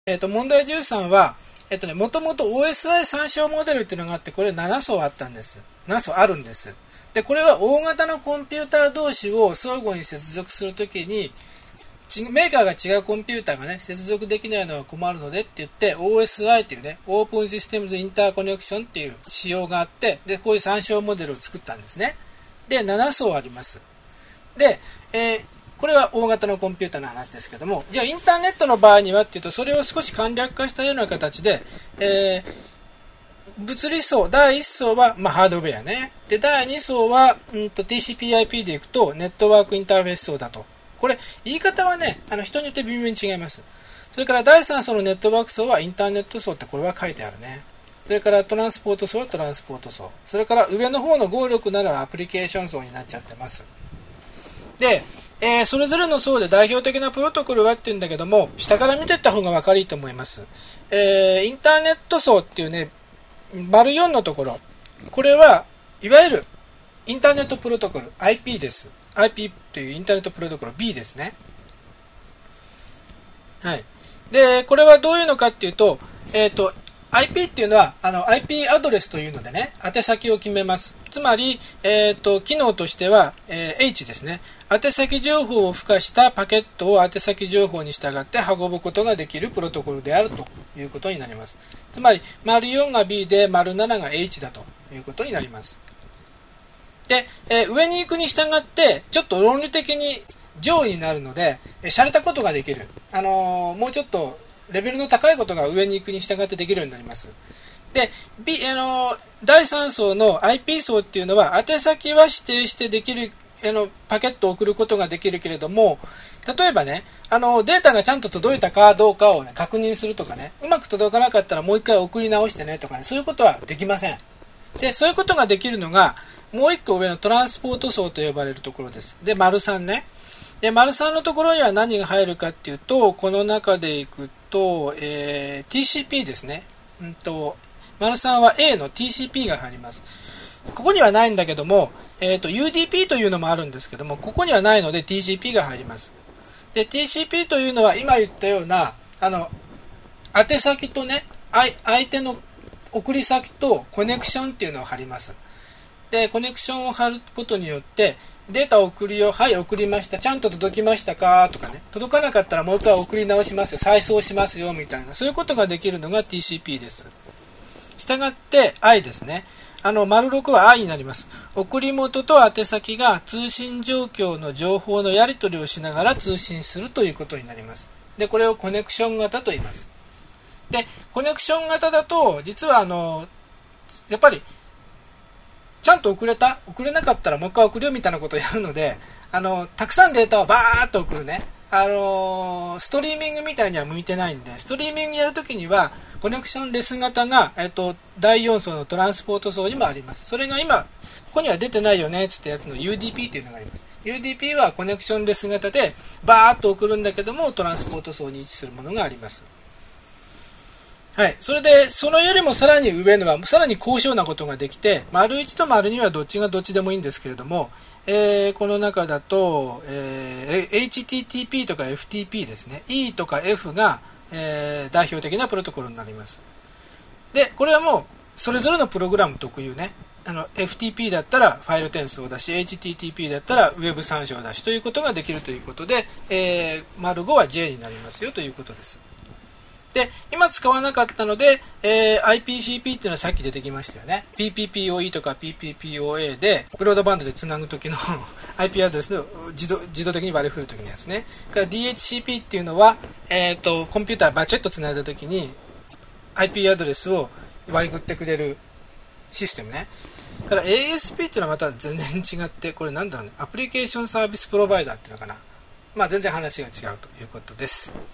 問題13は、もともと OSI 参照モデルっていうのがあって、これ7層あったんです。7層あるんです。で、これは大型のコンピューター同士を相互に接続するときに、メーカーが違うコンピューターがね、接続できないのは困るのでって言って、OSI っていうね、オープンシステムズインターコネクションっていう仕様があって、で、こういう参照モデルを作ったんですね。で、7層あります。で、これは大型のコンピューターの話ですけども、じゃあインターネットの場合にはっていうと、それを少し簡略化したような形で、物理層、第1層は、ハードウェアね。で、第2層は、TCP/IP でいくと、ネットワークインターフェース層だと。これ、言い方はね、人によって微妙に違います。それから第3層のネットワーク層はインターネット層ってこれは書いてあるね。それからトランスポート層はトランスポート層。それから上の方の合力ならアプリケーション層になっちゃってます。で、それぞれの層で代表的なプロトコルはっていうんだけども、下から見ていった方が分かりいいと思います。インターネット層っていうね、丸4のところ。これはいわゆるインターネットプロトコル IP です。IP というインターネットプロトコル B ですね。はい。で、これはどういうのかっていうと、IP っていうのはIP アドレスというのでね、宛先を決めます。つまり、機能としては、H ですね。宛先情報を付加したパケットを宛先情報に従って運ぶことができるプロトコルであるということになります。つまり、丸4が B で丸7が H だということになります。で、上に行くに従って、ちょっと論理的に上位になるので、洒落たことができる。もうちょっとレベルの高いことが上に行くに従ってできるようになります。で、第3層の IP 層っていうのは、宛先は指定してできる、パケットを送ることができるけれども、例えばね、データがちゃんと届いたかどうかを、ね、確認するとかね、うまく届かなかったらもう一回送り直してねとかね、そういうことはできません。で、そういうことができるのが、もう一個上のトランスポート層と呼ばれるところです。で、丸3ね。で、丸3のところには何が入るかっていうと、この中でいくと、TCP ですね。丸3は A の TCP が入ります。ここにはないんだけども、UDP というのもあるんですけども、ここにはないので TCP が入ります。で、TCP というのは今言ったような、宛先とね、相手の送り先とコネクションっていうのを貼ります。で、コネクションを貼ることによって、データを送るよ、はい、送りました、ちゃんと届きましたかとかね、届かなかったらもう一回送り直しますよ、再送しますよ、みたいな、そういうことができるのが TCP です。したがって I ですね。丸6は I になります。送り元と宛先が通信状況の情報のやり取りをしながら通信するということになります。で、これをコネクション型と言います。で、コネクション型だと、実はやっぱり、ちゃんと送れなかったらもう一回送るよみたいなことをやるので、たくさんデータをバーッと送るね。ストリーミングみたいには向いてないんで、ストリーミングやるときには、コネクションレス型が、第4層のトランスポート層にもあります。それが今、ここには出てないよね、つったやつの UDP というのがあります。UDP はコネクションレス型で、バーッと送るんだけども、トランスポート層に位置するものがあります。はい。それで、そのよりもさらに上のは、さらに高尚なことができて、丸1と丸2はどっちがどっちでもいいんですけれども、この中だと、HTTP とか FTP ですね。E とか F が、代表的なプロトコルになります。で、これはもう、それぞれのプログラム特有ね。FTP だったらファイル転送だし、HTTP だったらウェブ参照だしということができるということで、丸5は J になりますよということです。で、今使わなかったので、IPCP っていうのはさっき出てきましたよね。PPPoE とか PPPoA で、ブロードバンドでつなぐときのIP アドレスの自動的に割り振るときのやつね。から DHCP っていうのは、コンピューターバチェッとつないだときに IP アドレスを割り振ってくれるシステムね。から ASP っていうのはまた全然違って、これなんだろうね。アプリケーションサービスプロバイダーっていうのかな。まあ全然話が違うということです。